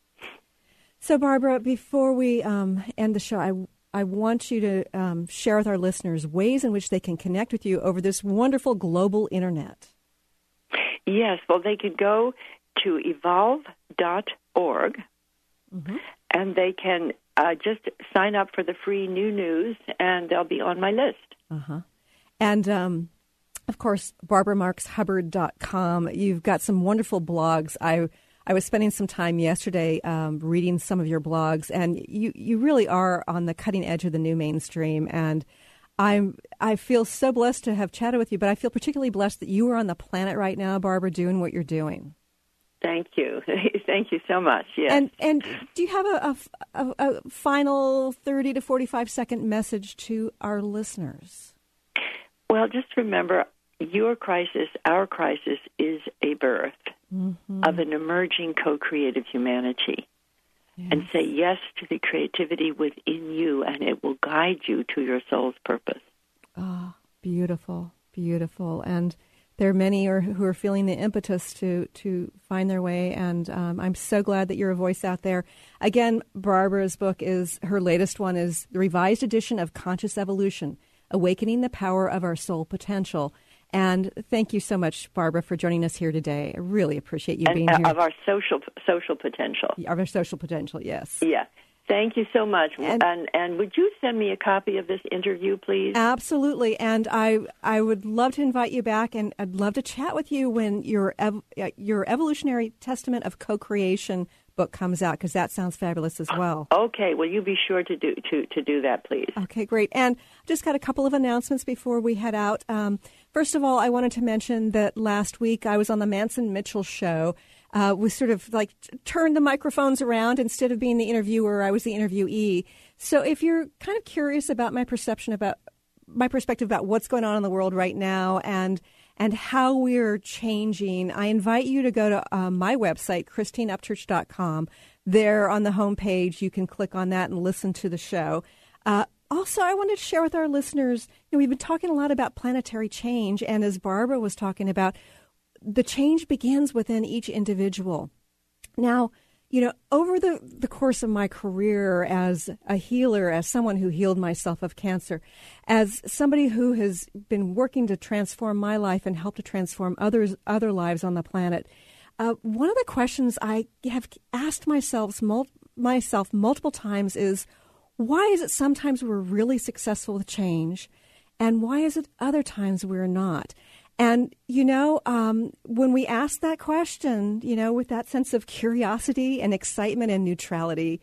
[SPEAKER 3] So, Barbara, before we end the show, I want you to share with our listeners ways in which they can connect with you over this wonderful global internet.
[SPEAKER 5] Yes, well, they can go to evolve.org, and they can just sign up for the free new news, and they'll be on my list.
[SPEAKER 3] And, of course, BarbaraMarksHubbard.com. You've got some wonderful blogs. I was spending some time yesterday reading some of your blogs, and you really are on the cutting edge of the new mainstream. And I feel so blessed to have chatted with you, but I feel particularly blessed that you are on the planet right now, Barbara, doing what you're doing.
[SPEAKER 5] Thank you. Thank you so much. Yes.
[SPEAKER 3] And do you have a final 30 to 45-second message to our listeners?
[SPEAKER 5] Well, just remember, your crisis, our crisis, is a birth of an emerging co-creative humanity. Yes. And say yes to the creativity within you, and it will guide you to your soul's purpose.
[SPEAKER 3] Oh, beautiful, beautiful. And there are many who are feeling the impetus to find their way, and I'm so glad that you're a voice out there. Again, Barbara's book her latest one is the revised edition of Conscious Evolution, Awakening the Power of Our Soul Potential. And thank you so much, Barbara, for joining us here today. I really appreciate you being here.
[SPEAKER 5] Of our social potential.
[SPEAKER 3] Of our social potential, yes.
[SPEAKER 5] Yeah. Thank you so much. And would you send me a copy of this interview, please?
[SPEAKER 3] Absolutely. And I would love to invite you back, and I'd love to chat with you when your Evolutionary Testament of Co-Creation book comes out, because that sounds fabulous as well.
[SPEAKER 5] Okay. Well, you be sure to do that, please.
[SPEAKER 3] Okay, great. And just got a couple of announcements before we head out. First of all, I wanted to mention that last week I was on the Manson Mitchell show. We sort of turned the microphones around. Instead of being the interviewer, I was the interviewee. So if you're kind of curious about my perspective about what's going on in the world right now and how we're changing, I invite you to go to my website, ChristineUpchurch.com. There on the homepage, you can click on that and listen to the show. Also, I wanted to share with our listeners, we've been talking a lot about planetary change, and as Barbara was talking about, the change begins within each individual. Now, over the course of my career as a healer, as someone who healed myself of cancer, as somebody who has been working to transform my life and help to transform other lives on the planet, one of the questions I have asked myself multiple times is, why is it sometimes we're really successful with change, and why is it other times we're not? And, when we ask that question, with that sense of curiosity and excitement and neutrality,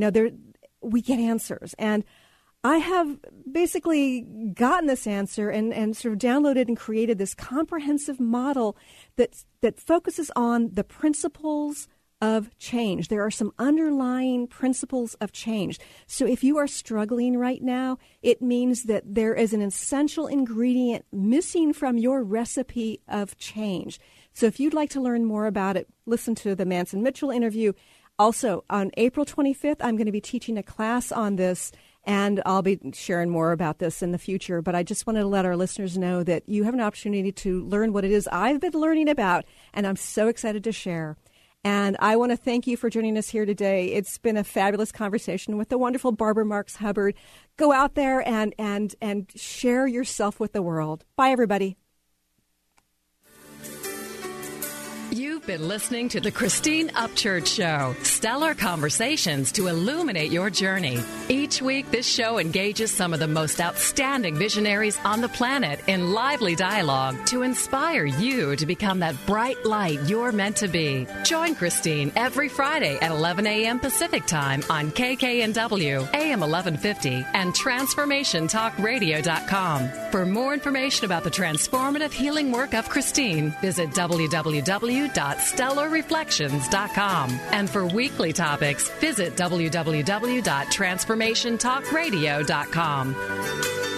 [SPEAKER 3] we get answers. And I have basically gotten this answer and sort of downloaded and created this comprehensive model that focuses on the principles of change. There are some underlying principles of change. So if you are struggling right now, it means that there is an essential ingredient missing from your recipe of change. So if you'd like to learn more about it, listen to the Manson Mitchell interview. Also, on April 25th, I'm going to be teaching a class on this, and I'll be sharing more about this in the future. But I just wanted to let our listeners know that you have an opportunity to learn what it is I've been learning about, and I'm so excited to share. And I want to thank you for joining us here today. It's been a fabulous conversation with the wonderful Barbara Marx Hubbard. Go out there and share yourself with the world. Bye, everybody.
[SPEAKER 2] You've been listening to the Christine Upchurch Show, stellar conversations to illuminate your journey. Each week, this show engages some of the most outstanding visionaries on the planet in lively dialogue to inspire you to become that bright light you're meant to be. Join Christine every Friday at 11 a.m. Pacific Time on KKNW, AM 1150, and TransformationTalkRadio.com. For more information about the transformative healing work of Christine, visit www.stellarreflections.com. And for weekly topics, visit www.transformationtalkradio.com.